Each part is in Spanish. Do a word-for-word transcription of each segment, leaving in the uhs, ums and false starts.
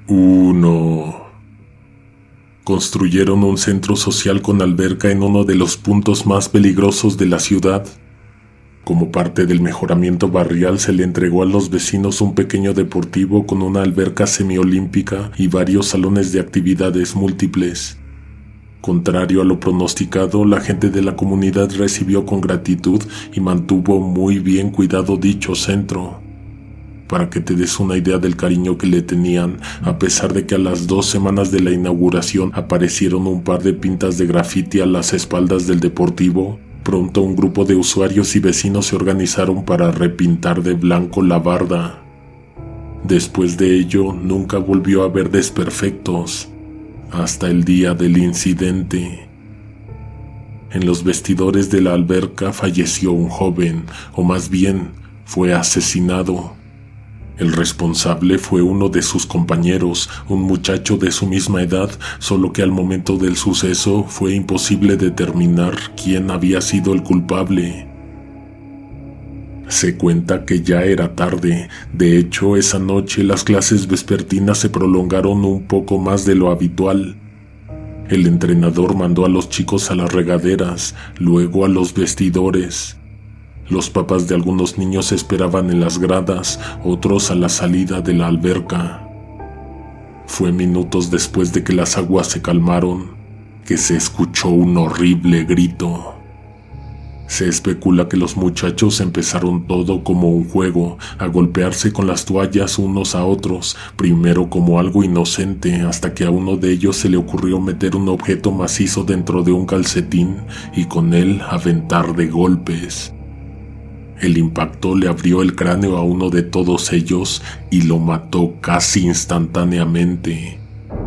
uno. Construyeron un centro social con alberca en uno de los puntos más peligrosos de la ciudad. Como parte del mejoramiento barrial se le entregó a los vecinos un pequeño deportivo con una alberca semiolímpica y varios salones de actividades múltiples. Contrario a lo pronosticado, la gente de la comunidad recibió con gratitud y mantuvo muy bien cuidado dicho centro. Para que te des una idea del cariño que le tenían, a pesar de que a las dos semanas de la inauguración aparecieron un par de pintas de grafiti a las espaldas del deportivo, pronto un grupo de usuarios y vecinos se organizaron para repintar de blanco la barda. Después de ello, nunca volvió a haber desperfectos, hasta el día del incidente. En los vestidores de la alberca falleció un joven, o más bien, fue asesinado. El responsable fue uno de sus compañeros, un muchacho de su misma edad, solo que al momento del suceso fue imposible determinar quién había sido el culpable. Se cuenta que ya era tarde. De hecho, esa noche las clases vespertinas se prolongaron un poco más de lo habitual. El entrenador mandó a los chicos a las regaderas, luego a los vestidores. Los papás de algunos niños esperaban en las gradas, otros a la salida de la alberca. Fue minutos después de que las aguas se calmaron que se escuchó un horrible grito. Se especula que los muchachos empezaron todo como un juego, a golpearse con las toallas unos a otros, primero como algo inocente, hasta que a uno de ellos se le ocurrió meter un objeto macizo dentro de un calcetín y con él aventar de golpes. El impacto le abrió el cráneo a uno de todos ellos y lo mató casi instantáneamente.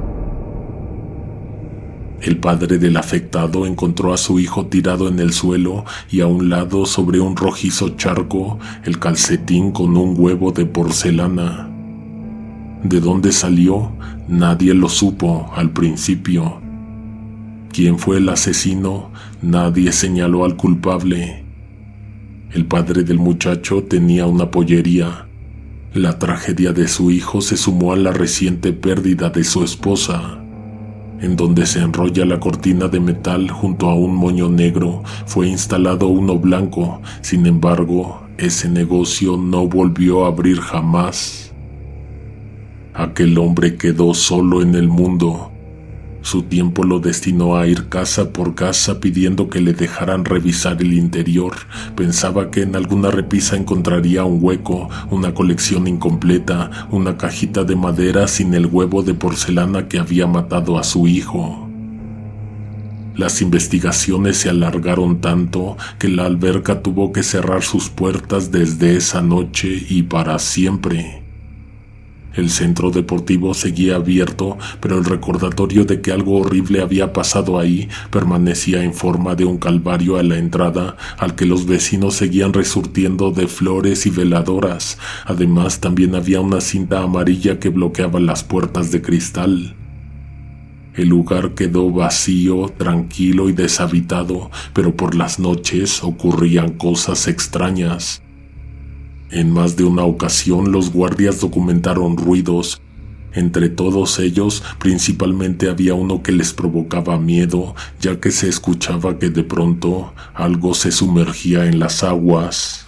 El padre del afectado encontró a su hijo tirado en el suelo y a un lado, sobre un rojizo charco, el calcetín con un huevo de porcelana. ¿De dónde salió? Nadie lo supo al principio. ¿Quién fue el asesino? Nadie señaló al culpable. El padre del muchacho tenía una pollería. La tragedia de su hijo se sumó a la reciente pérdida de su esposa. En donde se enrolla la cortina de metal junto a un moño negro, fue instalado uno blanco. Sin embargo, ese negocio no volvió a abrir jamás. Aquel hombre quedó solo en el mundo. Su tiempo lo destinó a ir casa por casa pidiendo que le dejaran revisar el interior. Pensaba que en alguna repisa encontraría un hueco, una colección incompleta, una cajita de madera sin el huevo de porcelana que había matado a su hijo. Las investigaciones se alargaron tanto que la alberca tuvo que cerrar sus puertas desde esa noche y para siempre. El centro deportivo seguía abierto, pero el recordatorio de que algo horrible había pasado ahí permanecía en forma de un calvario a la entrada, al que los vecinos seguían resurtiendo de flores y veladoras. Además, también había una cinta amarilla que bloqueaba las puertas de cristal. El lugar quedó vacío, tranquilo y deshabitado, pero por las noches ocurrían cosas extrañas. En más de una ocasión los guardias documentaron ruidos. Entre todos ellos, principalmente había uno que les provocaba miedo, ya que se escuchaba que de pronto algo se sumergía en las aguas.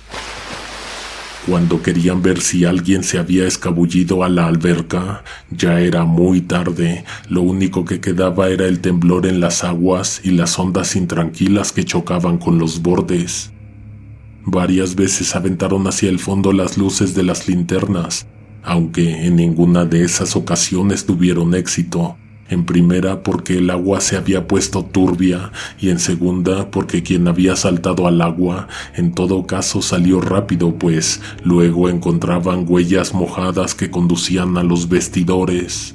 Cuando querían ver si alguien se había escabullido a la alberca, ya era muy tarde. Lo único que quedaba era el temblor en las aguas y las ondas intranquilas que chocaban con los bordes. Varias veces aventaron hacia el fondo las luces de las linternas, aunque en ninguna de esas ocasiones tuvieron éxito. En primera, porque el agua se había puesto turbia, y en segunda, porque quien había saltado al agua, en todo caso salió rápido, pues luego encontraban huellas mojadas que conducían a los vestidores.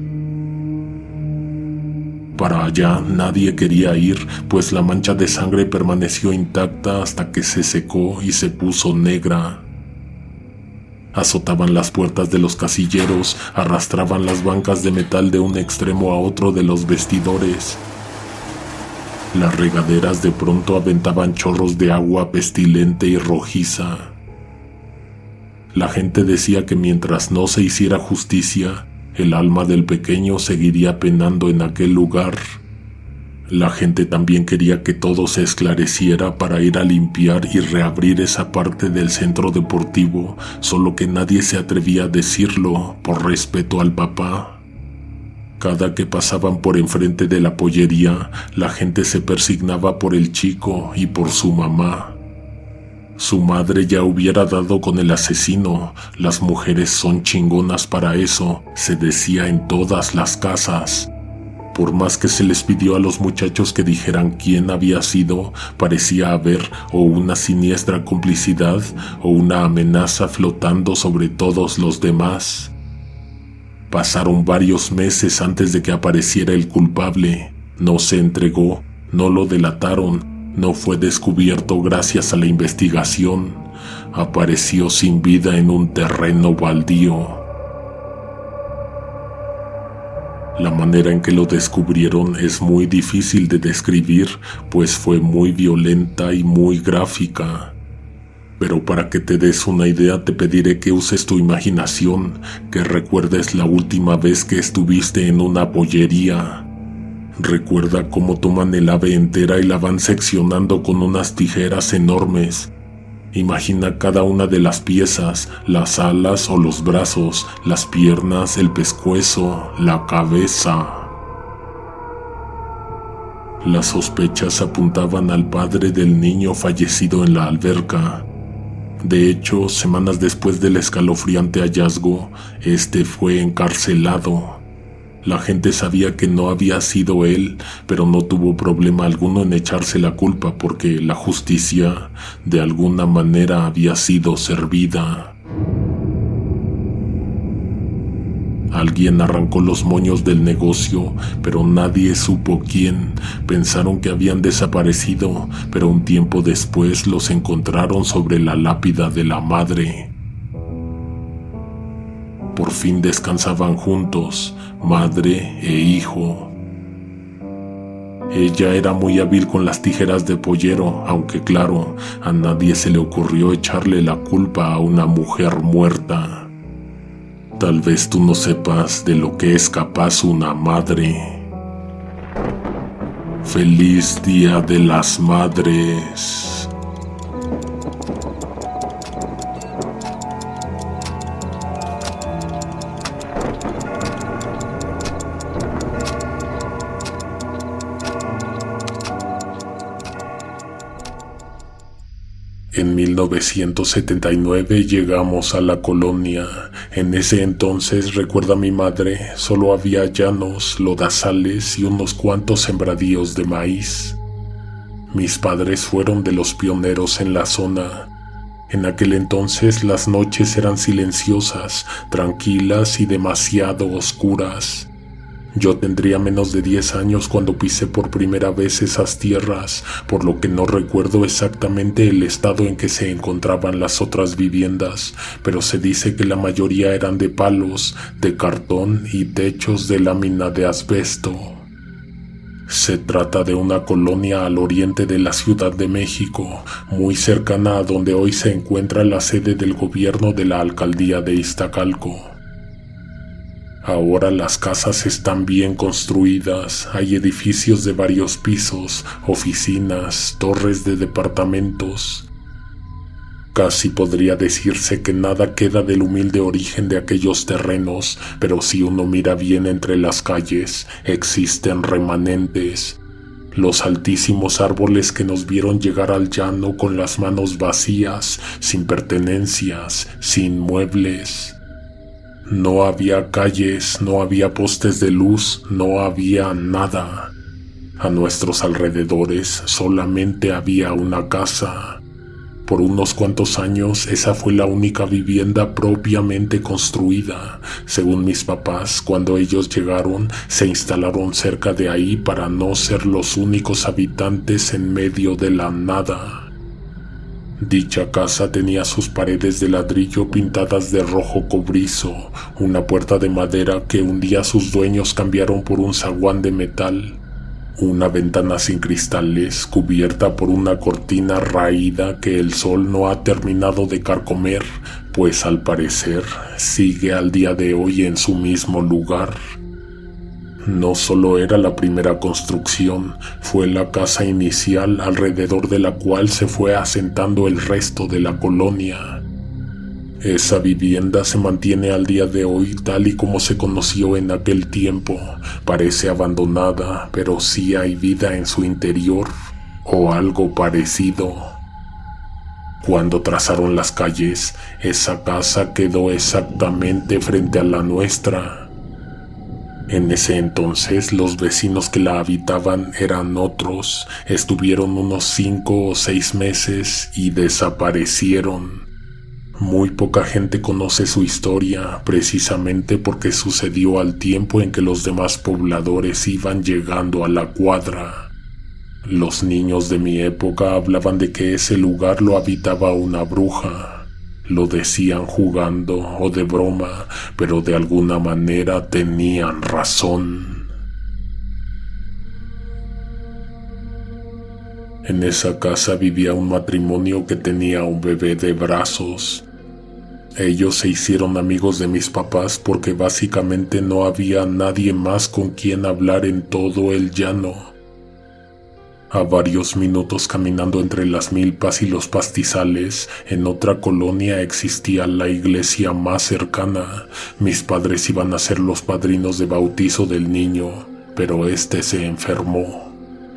Para allá nadie quería ir, pues la mancha de sangre permaneció intacta hasta que se secó y se puso negra. Azotaban las puertas de los casilleros, arrastraban las bancas de metal de un extremo a otro de los vestidores. Las regaderas de pronto aventaban chorros de agua pestilente y rojiza. La gente decía que mientras no se hiciera justicia, El alma del pequeño seguiría penando en aquel lugar. La gente también quería que todo se esclareciera para ir a limpiar y reabrir esa parte del centro deportivo, solo que nadie se atrevía a decirlo por respeto al papá. Cada que pasaban por enfrente de la pollería, la gente se persignaba por el chico y por su mamá. Su madre ya hubiera dado con el asesino. Las mujeres son chingonas para eso, se decía en todas las casas. Por más que se les pidió a los muchachos que dijeran quién había sido, parecía haber o una siniestra complicidad o una amenaza flotando sobre todos los demás. Pasaron varios meses antes de que apareciera el culpable. No se entregó, no lo delataron, no fue descubierto gracias a la investigación. Apareció sin vida en un terreno baldío. La manera en que lo descubrieron es muy difícil de describir, pues fue muy violenta y muy gráfica. Pero para que te des una idea te pediré que uses tu imaginación, que recuerdes la última vez que estuviste en una pollería. Recuerda cómo toman el ave entera y la van seccionando con unas tijeras enormes. Imagina cada una de las piezas, las alas o los brazos, las piernas, el pescuezo, la cabeza. Las sospechas apuntaban al padre del niño fallecido en la alberca. De hecho, semanas después del escalofriante hallazgo, este fue encarcelado. La gente sabía que no había sido él, pero no tuvo problema alguno en echarse la culpa porque la justicia de alguna manera había sido servida. Alguien arrancó los moños del negocio, pero nadie supo quién. Pensaron que habían desaparecido, pero un tiempo después los encontraron sobre la lápida de la madre. Por fin descansaban juntos, madre e hijo. Ella era muy hábil con las tijeras de pollero, aunque claro, a nadie se le ocurrió echarle la culpa a una mujer muerta. Tal vez tú no sepas de lo que es capaz una madre. ¡Feliz Día de las Madres! En mil novecientos setenta y nueve llegamos a la colonia. En ese entonces, recuerda mi madre, solo había llanos, lodazales y unos cuantos sembradíos de maíz. Mis padres fueron de los pioneros en la zona. En aquel entonces las noches eran silenciosas, tranquilas y demasiado oscuras. Yo tendría menos de diez años cuando pisé por primera vez esas tierras, por lo que no recuerdo exactamente el estado en que se encontraban las otras viviendas, pero se dice que la mayoría eran de palos, de cartón y techos de lámina de asbesto. Se trata de una colonia al oriente de la Ciudad de México, muy cercana a donde hoy se encuentra la sede del gobierno de la alcaldía de Iztacalco. Ahora las casas están bien construidas, hay edificios de varios pisos, oficinas, torres de departamentos. Casi podría decirse que nada queda del humilde origen de aquellos terrenos, pero si uno mira bien entre las calles, existen remanentes. Los altísimos árboles que nos vieron llegar al llano con las manos vacías, sin pertenencias, sin muebles. No había calles, no había postes de luz, no había nada. A nuestros alrededores solamente había una casa. Por unos cuantos años esa fue la única vivienda propiamente construida. Según mis papás, cuando ellos llegaron, se instalaron cerca de ahí para no ser los únicos habitantes en medio de la nada. Dicha casa tenía sus paredes de ladrillo pintadas de rojo cobrizo, una puerta de madera que un día sus dueños cambiaron por un zaguán de metal. Una ventana sin cristales, cubierta por una cortina raída que el sol no ha terminado de carcomer, pues al parecer sigue al día de hoy en su mismo lugar. No solo era la primera construcción, fue la casa inicial alrededor de la cual se fue asentando el resto de la colonia. Esa vivienda se mantiene al día de hoy tal y como se conoció en aquel tiempo. Parece abandonada, pero sí hay vida en su interior, o algo parecido. Cuando trazaron las calles, esa casa quedó exactamente frente a la nuestra. En ese entonces los vecinos que la habitaban eran otros, estuvieron unos cinco o seis meses y desaparecieron. Muy poca gente conoce su historia, precisamente porque sucedió al tiempo en que los demás pobladores iban llegando a la cuadra. Los niños de mi época hablaban de que ese lugar lo habitaba una bruja. Lo decían jugando o de broma, pero de alguna manera tenían razón. En esa casa vivía un matrimonio que tenía un bebé de brazos. Ellos se hicieron amigos de mis papás porque básicamente no había nadie más con quien hablar en todo el llano. A varios minutos caminando entre las milpas y los pastizales, en otra colonia existía la iglesia más cercana. Mis padres iban a ser los padrinos de bautizo del niño, pero este se enfermó.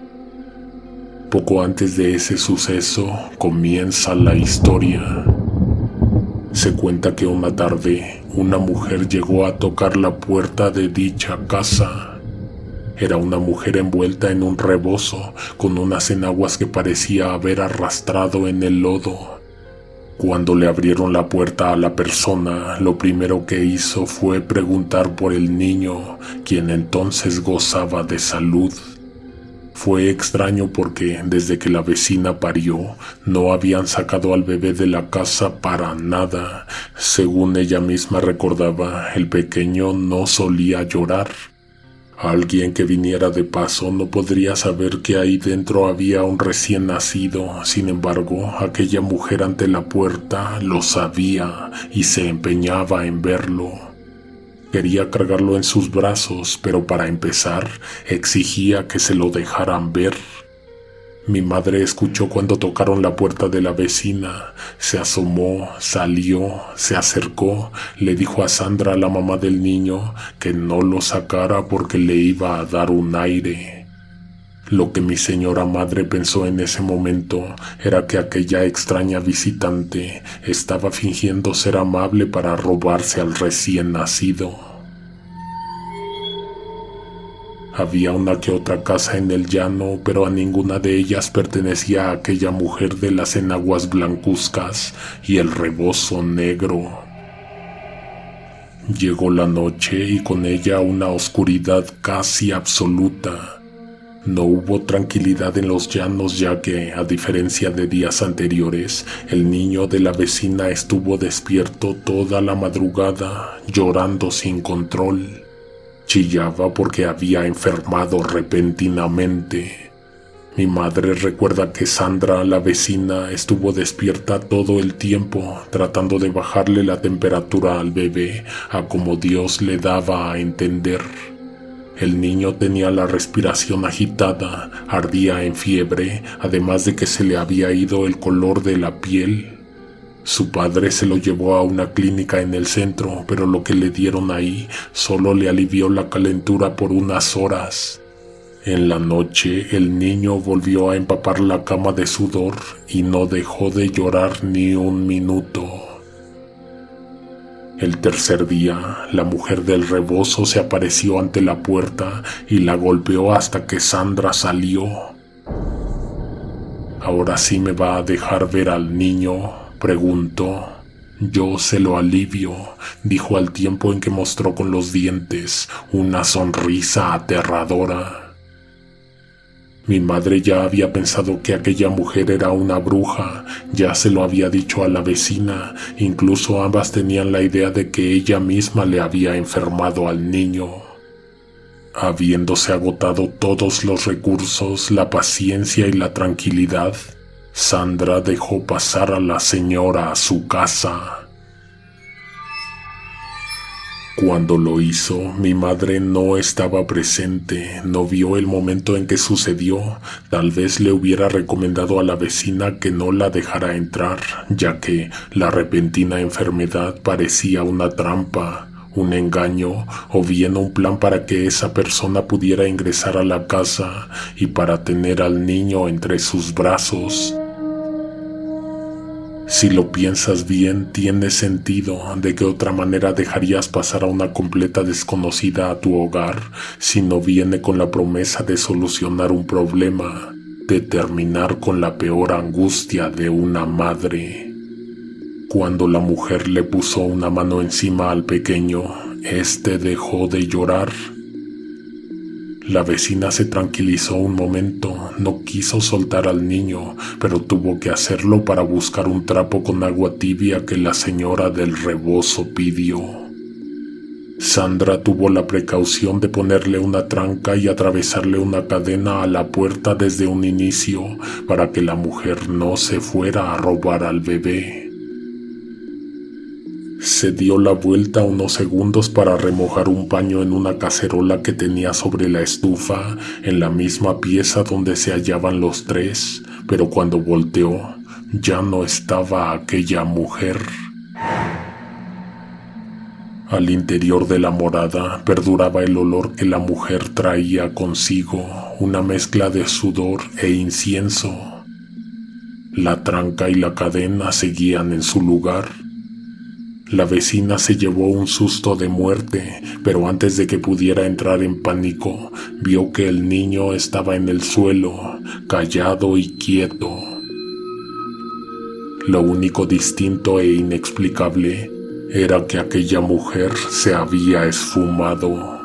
Poco antes de ese suceso comienza la historia. Se cuenta que una tarde una mujer llegó a tocar la puerta de dicha casa. Era una mujer envuelta en un rebozo con unas enaguas que parecía haber arrastrado en el lodo. Cuando le abrieron la puerta a la persona, lo primero que hizo fue preguntar por el niño, quien entonces gozaba de salud. Fue extraño porque desde que la vecina parió, no habían sacado al bebé de la casa para nada. Según ella misma recordaba, el pequeño no solía llorar. Alguien que viniera de paso no podría saber que ahí dentro había un recién nacido. Sin embargo, aquella mujer ante la puerta lo sabía y se empeñaba en verlo. Quería cargarlo en sus brazos, pero para empezar, exigía que se lo dejaran ver. Mi madre escuchó cuando tocaron la puerta de la vecina. Se asomó, salió, se acercó, le dijo a Sandra, la mamá del niño, que no lo sacara porque le iba a dar un aire. Lo que mi señora madre pensó en ese momento era que aquella extraña visitante estaba fingiendo ser amable para robarse al recién nacido. Había una que otra casa en el llano, pero a ninguna de ellas pertenecía a aquella mujer de las enaguas blancuzcas y el rebozo negro. Llegó la noche y con ella una oscuridad casi absoluta. No hubo tranquilidad en los llanos ya que, a diferencia de días anteriores, el niño de la vecina estuvo despierto toda la madrugada, llorando sin control. Chillaba porque había enfermado repentinamente. Mi madre recuerda que Sandra, la vecina, estuvo despierta todo el tiempo, tratando de bajarle la temperatura al bebé, a como Dios le daba a entender. El niño tenía la respiración agitada, ardía en fiebre, además de que se le había ido el color de la piel. Su padre se lo llevó a una clínica en el centro, pero lo que le dieron ahí solo le alivió la calentura por unas horas. En la noche, el niño volvió a empapar la cama de sudor y no dejó de llorar ni un minuto. El tercer día, la mujer del rebozo se apareció ante la puerta y la golpeó hasta que Sandra salió. «¿Ahora sí me va a dejar ver al niño?», preguntó. «Yo se lo alivio», dijo al tiempo en que mostró con los dientes una sonrisa aterradora. Mi madre ya había pensado que aquella mujer era una bruja, ya se lo había dicho a la vecina, incluso ambas tenían la idea de que ella misma le había enfermado al niño. Habiéndose agotado todos los recursos, la paciencia y la tranquilidad, Sandra dejó pasar a la señora a su casa. Cuando lo hizo, mi madre no estaba presente, no vio el momento en que sucedió. Tal vez le hubiera recomendado a la vecina que no la dejara entrar, ya que la repentina enfermedad parecía una trampa, un engaño o bien un plan para que esa persona pudiera ingresar a la casa y para tener al niño entre sus brazos. Si lo piensas bien, tiene sentido. ¿De qué otra manera dejarías pasar a una completa desconocida a tu hogar si no viene con la promesa de solucionar un problema, de terminar con la peor angustia de una madre? Cuando la mujer le puso una mano encima al pequeño, éste dejó de llorar. La vecina se tranquilizó un momento, no quiso soltar al niño, pero tuvo que hacerlo para buscar un trapo con agua tibia que la señora del rebozo pidió. Sandra tuvo la precaución de ponerle una tranca y atravesarle una cadena a la puerta desde un inicio para que la mujer no se fuera a robar al bebé. Se dio la vuelta unos segundos para remojar un paño en una cacerola que tenía sobre la estufa, en la misma pieza donde se hallaban los tres, pero cuando volteó, ya no estaba aquella mujer. Al interior de la morada perduraba el olor que la mujer traía consigo, una mezcla de sudor e incienso. La tranca y la cadena seguían en su lugar. La vecina se llevó un susto de muerte, pero antes de que pudiera entrar en pánico, vio que el niño estaba en el suelo, callado y quieto. Lo único distinto e inexplicable era que aquella mujer se había esfumado.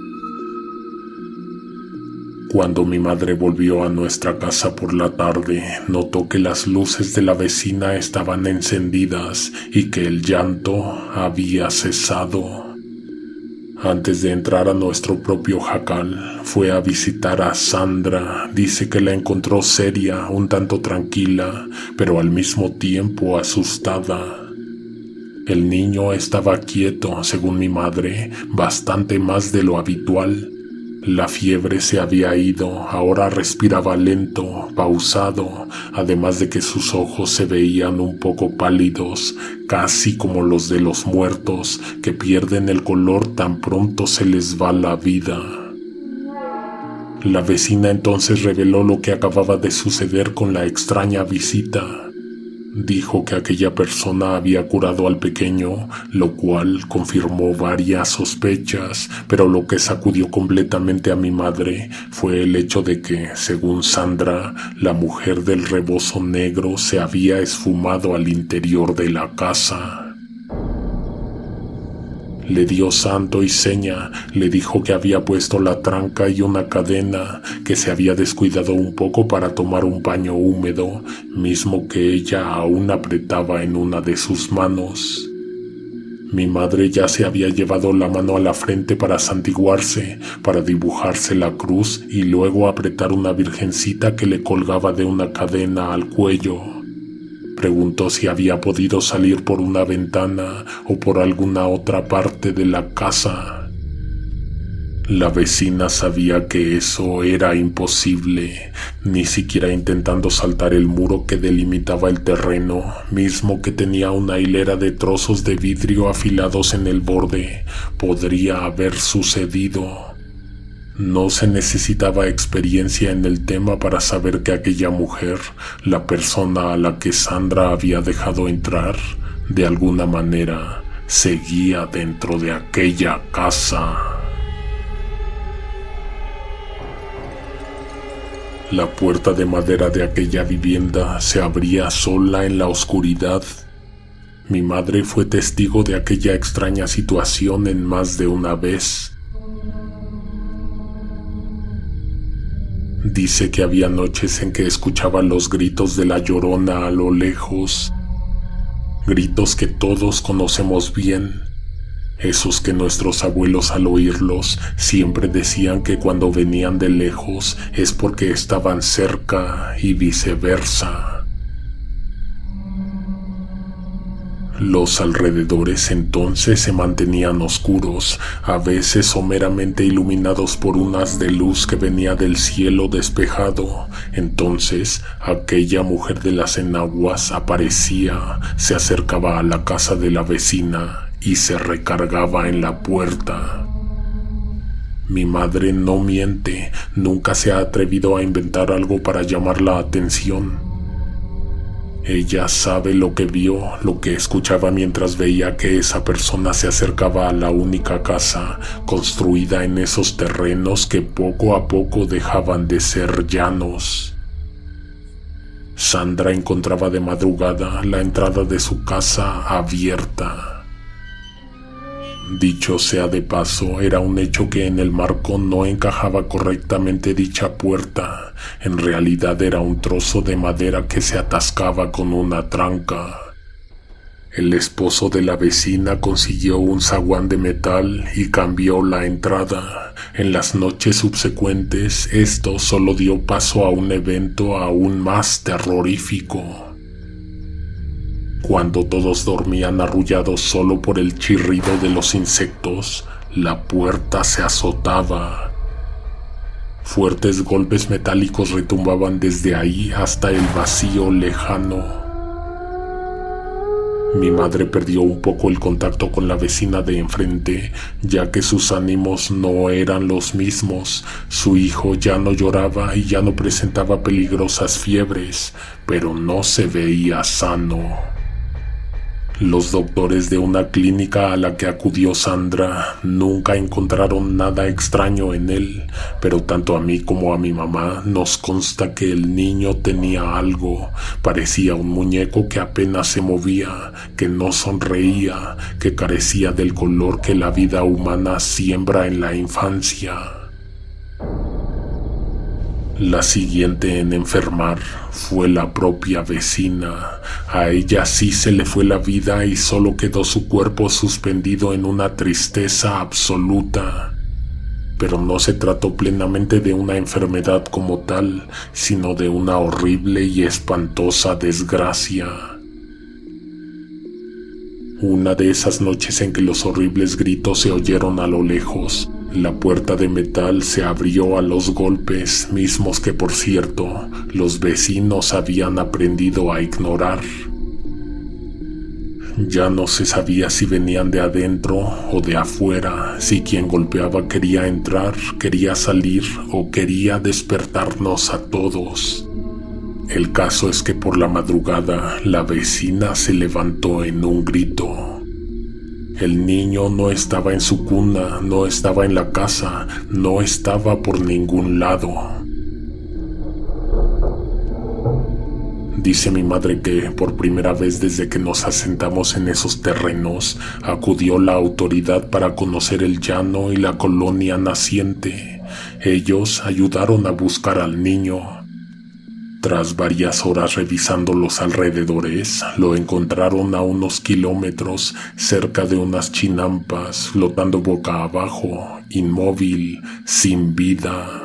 Cuando mi madre volvió a nuestra casa por la tarde, notó que las luces de la vecina estaban encendidas y que el llanto había cesado. Antes de entrar a nuestro propio jacal, fue a visitar a Sandra. Dice que la encontró seria, un tanto tranquila, pero al mismo tiempo asustada. El niño estaba quieto, según mi madre, bastante más de lo habitual. La fiebre se había ido, ahora respiraba lento, pausado, además de que sus ojos se veían un poco pálidos, casi como los de los muertos, que pierden el color tan pronto se les va la vida. La vecina entonces reveló lo que acababa de suceder con la extraña visita. Dijo que aquella persona había curado al pequeño, lo cual confirmó varias sospechas, pero lo que sacudió completamente a mi madre fue el hecho de que, según Sandra, la mujer del rebozo negro se había esfumado al interior de la casa. Le dio santo y seña, le dijo que había puesto la tranca y una cadena, que se había descuidado un poco para tomar un paño húmedo, mismo que ella aún apretaba en una de sus manos. Mi madre ya se había llevado la mano a la frente para santiguarse, para dibujarse la cruz y luego apretar una virgencita que le colgaba de una cadena al cuello. Preguntó si había podido salir por una ventana o por alguna otra parte de la casa. La vecina sabía que eso era imposible, ni siquiera intentando saltar el muro que delimitaba el terreno, mismo que tenía una hilera de trozos de vidrio afilados en el borde, podría haber sucedido. No se necesitaba experiencia en el tema para saber que aquella mujer, la persona a la que Sandra había dejado entrar, de alguna manera, seguía dentro de aquella casa. La puerta de madera de aquella vivienda se abría sola en la oscuridad. Mi madre fue testigo de aquella extraña situación en más de una vez. Dice que había noches en que escuchaba los gritos de la Llorona a lo lejos, gritos que todos conocemos bien, Esos que nuestros abuelos al oírlos siempre decían que cuando venían de lejos es porque estaban cerca y viceversa. Los alrededores entonces se mantenían oscuros, a veces someramente iluminados por un haz de luz que venía del cielo despejado. Entonces aquella mujer de las enaguas aparecía, se acercaba a la casa de la vecina y se recargaba en la puerta. Mi madre no miente, nunca se ha atrevido a inventar algo para llamar la atención. Ella sabe lo que vio, lo que escuchaba mientras veía que esa persona se acercaba a la única casa construida en esos terrenos que poco a poco dejaban de ser llanos. Sandra encontraba de madrugada la entrada de su casa abierta. Dicho sea de paso, era un hecho que en el marco no encajaba correctamente dicha puerta. En realidad era un trozo de madera que se atascaba con una tranca. El esposo de la vecina consiguió un zaguán de metal y cambió la entrada. En las noches subsecuentes, esto solo dio paso a un evento aún más terrorífico. Cuando todos dormían arrullados solo por el chirrido de los insectos, la puerta se azotaba. Fuertes golpes metálicos retumbaban desde ahí hasta el vacío lejano. Mi madre perdió un poco el contacto con la vecina de enfrente, ya que sus ánimos no eran los mismos. Su hijo ya no lloraba y ya no presentaba peligrosas fiebres, pero no se veía sano. Los doctores de una clínica a la que acudió Sandra nunca encontraron nada extraño en él, pero tanto a mí como a mi mamá nos consta que el niño tenía algo. Parecía un muñeco que apenas se movía, que no sonreía, que carecía del color que la vida humana siembra en la infancia. La siguiente en enfermar fue la propia vecina. A ella sí se le fue la vida y solo quedó su cuerpo suspendido en una tristeza absoluta. Pero no se trató plenamente de una enfermedad como tal, sino de una horrible y espantosa desgracia. Una de esas noches en que los horribles gritos se oyeron a lo lejos, la puerta de metal se abrió a los golpes, mismos que, por cierto, los vecinos habían aprendido a ignorar. Ya no se sabía si venían de adentro o de afuera, si quien golpeaba quería entrar, quería salir o quería despertarnos a todos. El caso es que por la madrugada la vecina se levantó en un grito. El niño no estaba en su cuna, no estaba en la casa, no estaba por ningún lado. Dice mi madre que por primera vez desde que nos asentamos en esos terrenos, acudió la autoridad para conocer el llano y la colonia naciente. Ellos ayudaron a buscar al niño. Tras varias horas revisando los alrededores, lo encontraron a unos kilómetros cerca de unas chinampas, flotando boca abajo, inmóvil, sin vida.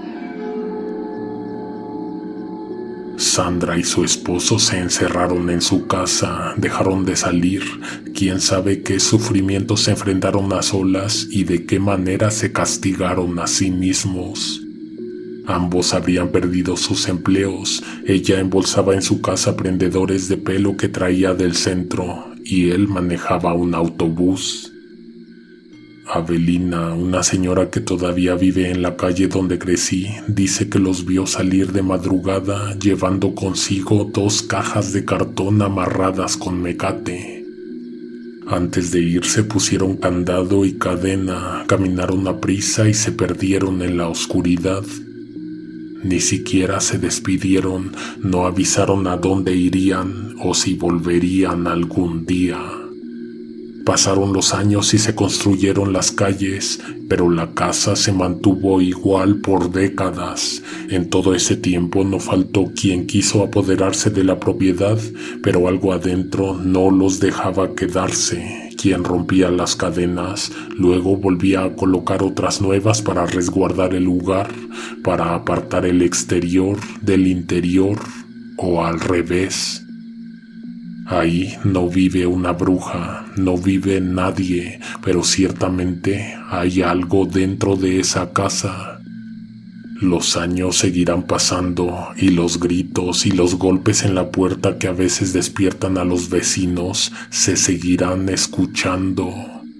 Sandra y su esposo se encerraron en su casa, dejaron de salir. Quién sabe qué sufrimientos se enfrentaron a solas y de qué manera se castigaron a sí mismos. Ambos habrían perdido sus empleos. Ella embolsaba en su casa prendedores de pelo que traía del centro y él manejaba un autobús. Avelina, una señora que todavía vive en la calle donde crecí, dice que los vio salir de madrugada llevando consigo dos cajas de cartón amarradas con mecate. Antes de irse pusieron candado y cadena, caminaron a prisa y se perdieron en la oscuridad. Ni siquiera se despidieron, no avisaron a dónde irían o si volverían algún día. Pasaron los años y se construyeron las calles, pero la casa se mantuvo igual por décadas. En todo ese tiempo no faltó quien quiso apoderarse de la propiedad, pero algo adentro no los dejaba quedarse. Quien rompía las cadenas, luego volvía a colocar otras nuevas para resguardar el lugar, para apartar el exterior del interior, o al revés. Ahí no vive una bruja, no vive nadie, pero ciertamente hay algo dentro de esa casa. Los años seguirán pasando y los gritos y los golpes en la puerta que a veces despiertan a los vecinos se seguirán escuchando.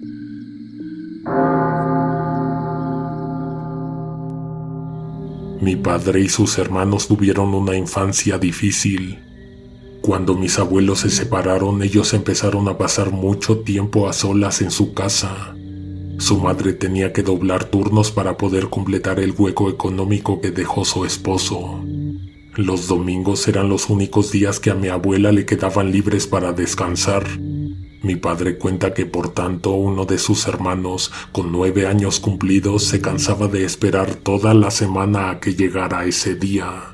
Mi padre y sus hermanos tuvieron una infancia difícil. Cuando mis abuelos se separaron, ellos empezaron a pasar mucho tiempo a solas en su casa. Su madre tenía que doblar turnos para poder completar el hueco económico que dejó su esposo. Los domingos eran los únicos días que a mi abuela le quedaban libres para descansar. Mi padre cuenta que por tanto uno de sus hermanos, con nueve años cumplidos, se cansaba de esperar toda la semana a que llegara ese día.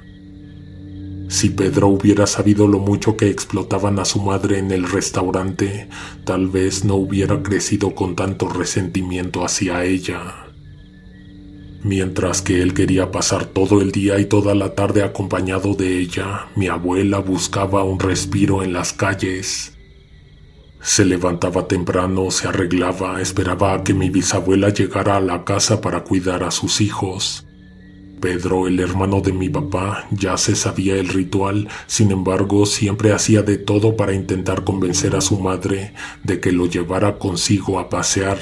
Si Pedro hubiera sabido lo mucho que explotaban a su madre en el restaurante, tal vez no hubiera crecido con tanto resentimiento hacia ella. Mientras que él quería pasar todo el día y toda la tarde acompañado de ella, mi abuela buscaba un respiro en las calles. Se levantaba temprano, se arreglaba, esperaba a que mi bisabuela llegara a la casa para cuidar a sus hijos. Pedro, el hermano de mi papá, ya se sabía el ritual, sin embargo siempre hacía de todo para intentar convencer a su madre de que lo llevara consigo a pasear.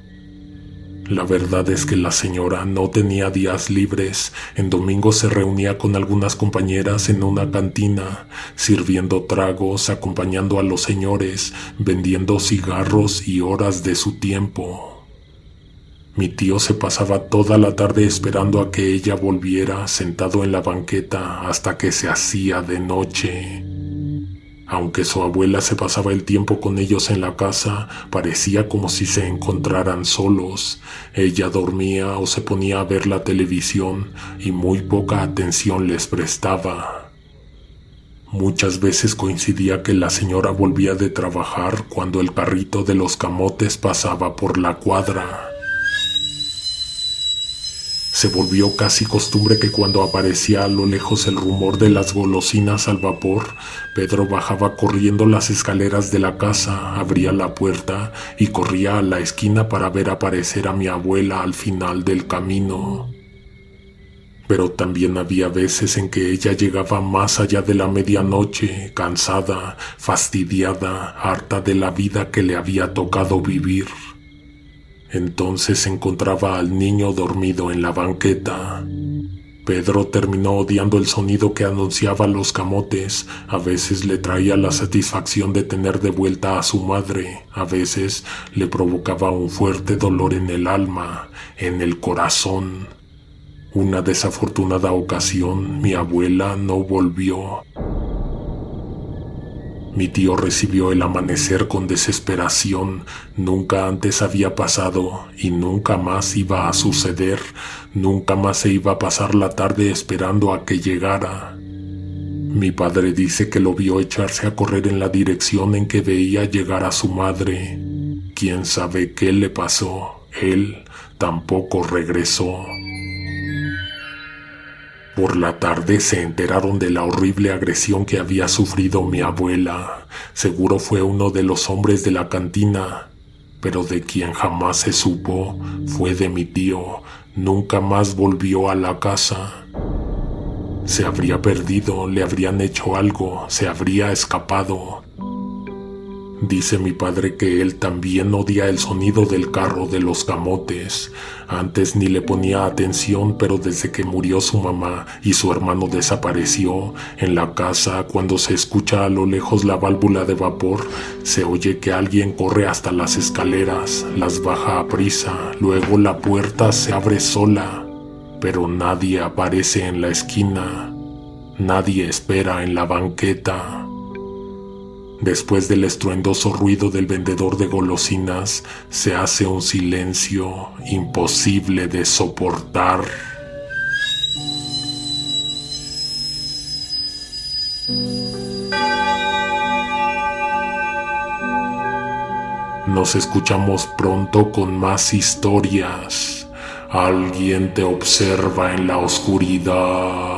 La verdad es que la señora no tenía días libres. En domingo se reunía con algunas compañeras en una cantina, sirviendo tragos, acompañando a los señores, vendiendo cigarros y horas de su tiempo. Mi tío se pasaba toda la tarde esperando a que ella volviera, sentado en la banqueta hasta que se hacía de noche. Aunque su abuela se pasaba el tiempo con ellos en la casa, parecía como si se encontraran solos. Ella dormía o se ponía a ver la televisión y muy poca atención les prestaba. Muchas veces coincidía que la señora volvía de trabajar cuando el carrito de los camotes pasaba por la cuadra. Se volvió casi costumbre que cuando aparecía a lo lejos el rumor de las golosinas al vapor, Pedro bajaba corriendo las escaleras de la casa, abría la puerta y corría a la esquina para ver aparecer a mi abuela al final del camino. Pero también había veces en que ella llegaba más allá de la medianoche, cansada, fastidiada, harta de la vida que le había tocado vivir. Entonces encontraba al niño dormido en la banqueta. Pedro terminó odiando el sonido que anunciaba los camotes. A veces le traía la satisfacción de tener de vuelta a su madre. A veces le provocaba un fuerte dolor en el alma, en el corazón. Una desafortunada ocasión, mi abuela no volvió. Mi tío recibió el amanecer con desesperación. Nunca antes había pasado y nunca más iba a suceder. Nunca más se iba a pasar la tarde esperando a que llegara. Mi padre dice que lo vio echarse a correr en la dirección en que veía llegar a su madre. ¿Quién sabe qué le pasó? Él tampoco regresó. Por la tarde se enteraron de la horrible agresión que había sufrido mi abuela. Seguro fue uno de los hombres de la cantina, pero de quien jamás se supo fue de mi tío. Nunca más volvió a la casa. Se habría perdido, le habrían hecho algo, se habría escapado. Dice mi padre que él también odia el sonido del carro de los camotes. Antes ni le ponía atención, pero desde que murió su mamá y su hermano desapareció, en la casa, cuando se escucha a lo lejos la válvula de vapor, se oye que alguien corre hasta las escaleras, las baja a prisa, luego la puerta se abre sola, pero nadie aparece en la esquina, nadie espera en la banqueta. Después del estruendoso ruido del vendedor de golosinas, se hace un silencio imposible de soportar. Nos escuchamos pronto con más historias. Alguien te observa en la oscuridad.